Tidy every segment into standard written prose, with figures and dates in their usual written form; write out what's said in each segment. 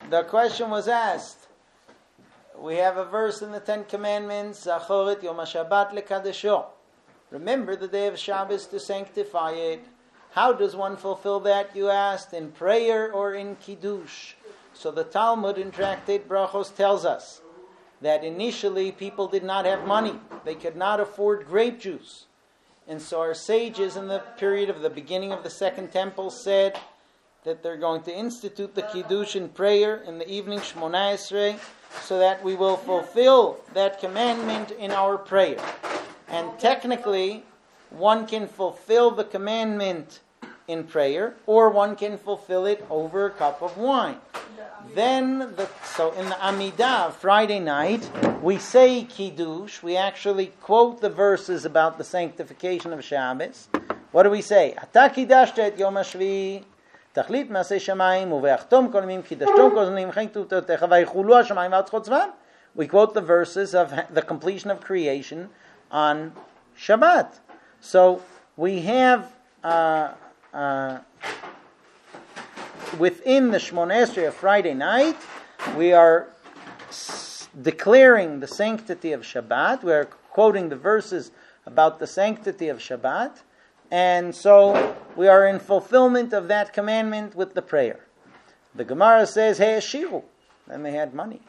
the question was asked. We have a verse in the Ten Commandments, Zachoret Yom HaShabbat lekadesho. Remember the day of Shabbos to sanctify it. How does one fulfill that, you asked? In prayer or in Kiddush? So the Talmud in Tractate Brachos tells us that initially people did not have money. They could not afford grape juice. And so our sages in the period of the beginning of the Second Temple said that they're going to institute the Kiddush in prayer in the evening, Shmona Esrei, so that we will fulfill that commandment in our prayer. And technically, one can fulfill the commandment in prayer, or one can fulfill it over a cup of wine. So in the Amidah, Friday night, we say Kiddush. We actually quote the verses about the sanctification of Shabbos. What do we say? Ata kidashta et yom hashvi, tachlit maseh shamayim, uveachtom kol yomim kidashtom kol zonim chaytu totecha vaychulu hashamayim v'atzchot tzvam. We quote the verses of the completion of creation on Shabbat. So we have within the Shmona Esrei of Friday night, we are declaring the sanctity of Shabbat. We are quoting the verses about the sanctity of Shabbat. And so we are in fulfillment of that commandment with the prayer. The Gemara says, hey, Ashiru. Then they had money.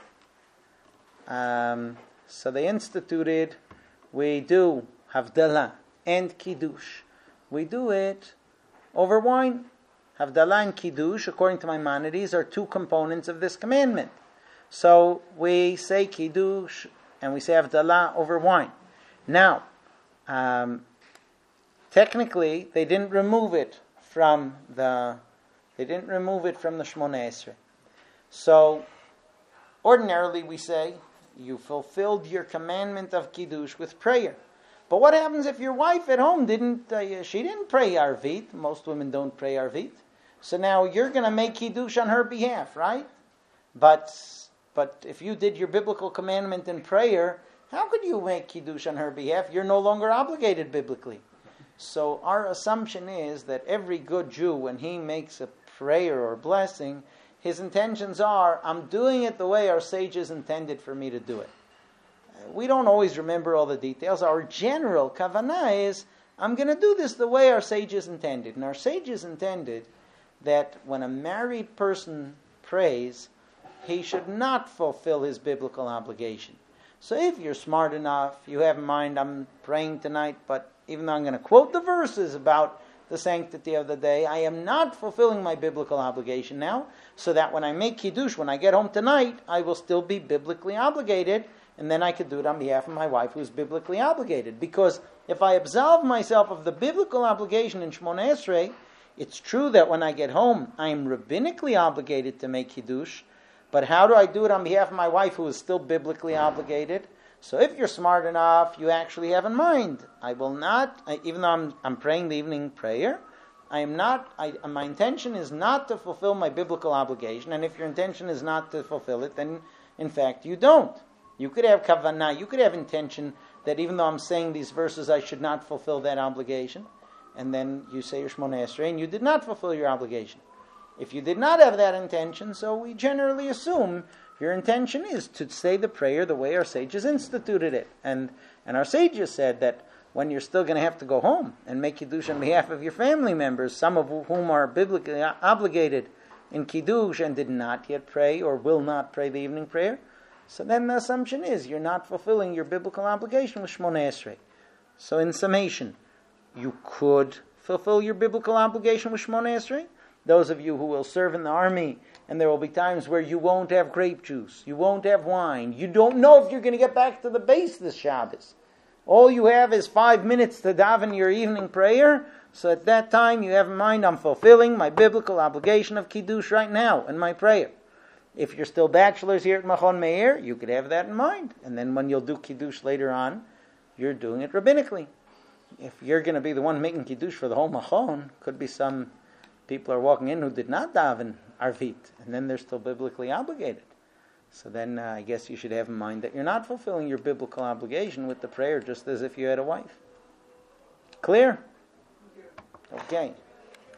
So they instituted, we do Havdalah and Kiddush. We do it over wine. Havdalah and Kiddush, according to Maimonides, are two components of this commandment. So we say Kiddush and we say Havdalah over wine. Now, technically, they didn't remove it from the Shmona Esrei. So, ordinarily we say, you fulfilled your commandment of Kiddush with prayer. But what happens if your wife at home didn't pray Arvit? Most women don't pray Arvit. So now you're going to make Kiddush on her behalf, right? But if you did your biblical commandment in prayer, how could you make Kiddush on her behalf? You're no longer obligated biblically. So our assumption is that every good Jew, when he makes a prayer or blessing, his intentions are, I'm doing it the way our sages intended for me to do it. We don't always remember all the details. Our general kavanah is, I'm going to do this the way our sages intended. And our sages intended that when a married person prays, he should not fulfill his biblical obligation. So if you're smart enough, you have in mind, I'm praying tonight, but even though I'm going to quote the verses about the sanctity of the day, I am not fulfilling my biblical obligation now, so that when I make Kiddush, when I get home tonight, I will still be biblically obligated, and then I could do it on behalf of my wife who's biblically obligated. Because if I absolve myself of the biblical obligation in Shmona Esrei, it's true that when I get home, I am rabbinically obligated to make Kiddush, but how do I do it on behalf of my wife who is still biblically obligated? So if you're smart enough, you actually have in mind, I will not, even though I'm praying the evening prayer, my intention is not to fulfill my biblical obligation, and if your intention is not to fulfill it, then in fact you don't. You could have kavanah, you could have intention that even though I'm saying these verses, I should not fulfill that obligation, and then you say your Shmona Esrei, and you did not fulfill your obligation. If you did not have that intention, so we generally assume your intention is to say the prayer the way our sages instituted it. And our sages said that when you're still going to have to go home and make Kiddush on behalf of your family members, some of whom are biblically obligated in Kiddush and did not yet pray or will not pray the evening prayer, so then the assumption is you're not fulfilling your biblical obligation with Shmona Esrei. So in summation, you could fulfill your biblical obligation with Shmona Esrei. Those of you who will serve in the army, and there will be times where you won't have grape juice, you won't have wine, you don't know if you're going to get back to the base this Shabbos. All you have is 5 minutes to daven your evening prayer, so at that time you have in mind, I'm fulfilling my biblical obligation of Kiddush right now in my prayer. If you're still bachelors here at Machon Meir, you could have that in mind, and then when you'll do Kiddush later on, you're doing it rabbinically. If you're going to be the one making Kiddush for the whole Machon, could be some people are walking in who did not daven Arvit, and then they're still biblically obligated. So then I guess you should have in mind that you're not fulfilling your biblical obligation with the prayer just as if you had a wife. Clear? Okay.